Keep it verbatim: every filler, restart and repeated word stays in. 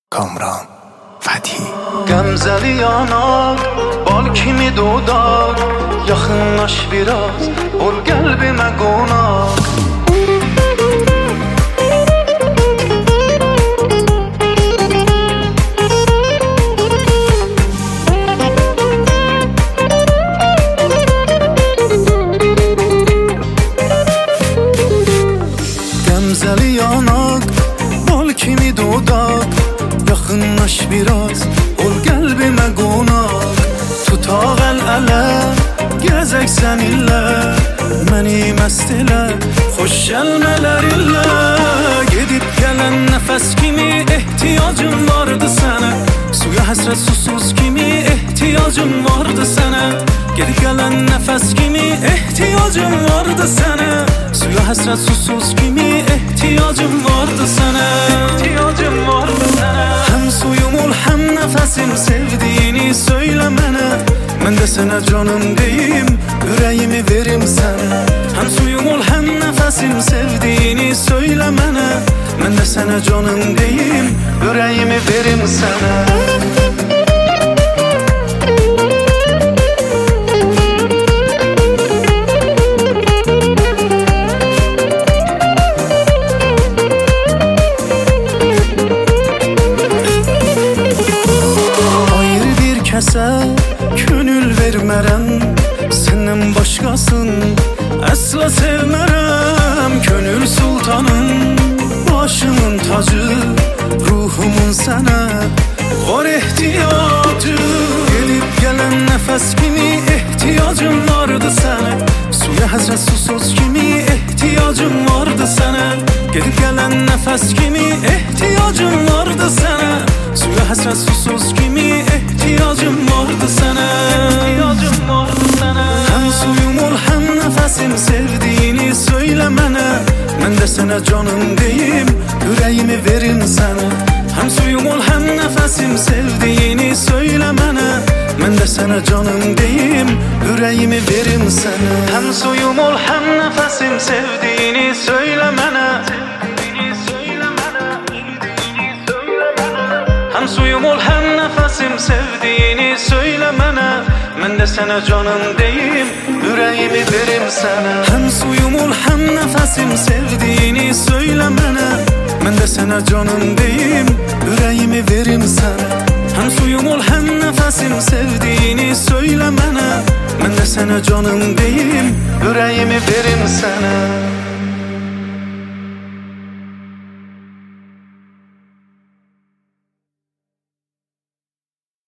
کامران فتحی Qəmzəli yanaq, bal kimi dodaq, yaxınlaş biraz, ol qəlbimə qonaq. Qəmzəli yanaq, bal kimi dodaq, yaxınlaş biraz, ol qəlbimə qonaq. Tutaq əl-ələ, gəzək səninlə, məni məst elə, xoş gəlmələr illə. Gedib gələn nəfəs kimi ehtiyacım vardı sənə, suya həsrət susuz kimi ehtiyacım vardı sənə. Gedib gələn nəfəs kimi ehtiyacım vardı sənə, suya həsrət susuz kimi ehtiyacım vardı sənə. İhtiyacım vardı sənə. Həm suyum ol, həm nəfəsim, sevdiyini söylə mənə. Mən də sənə canım deyim, ürəyimi verim sənə. Həm suyum ol, həm nəfəsim, sevdiyini söylə mənə. Mən də sənə canım deyim, ürəyimi verim sənə. Kəsə könül vermərəm, səndən başqasın əsla sevmərəm. Könül sultanım, başımın tacı, ruhumun sənə var ehtiyacı. Gelib gələn nəfəs kimi ehtiyacım vardı sənə, suya həsrət susuz kimi ehtiyacım vardı sənə. Gelib gələn nəfəs kimi ehtiyacım vardı sənə, suya həsrət susuz kimi ehtiyacım vardı sənə. İhtiyacım vardı sənə. Həm suyum ol, həm nəfəsim, sevdiyini söylə mənə. Mən də sənə canım deyim, ürəyimi verim sənə. Həm suyum ol, həm nəfəsim, sevdiyini söylə mənə. Mən də sənə canım deyim, ürəyimi verim sənə. Həm suyum ol, həm nəfəsim, sevdiyini söylə mənə. Həm suyum ol, həm nəfəsim, sevdiyini söylə mənə. Mən də sənə canım deyim, ürəyimi verim sənə. Həm suyum ol, həm nəfəsim, sevdiyini söylə mənə. Mən də sənə canım deyim, ürəyimi verim sənə. Həm suyum ol, həm nəfəsim, sevdiyini söylə mənə. Mən də sənə canım deyim, ürəyimi verim sənə.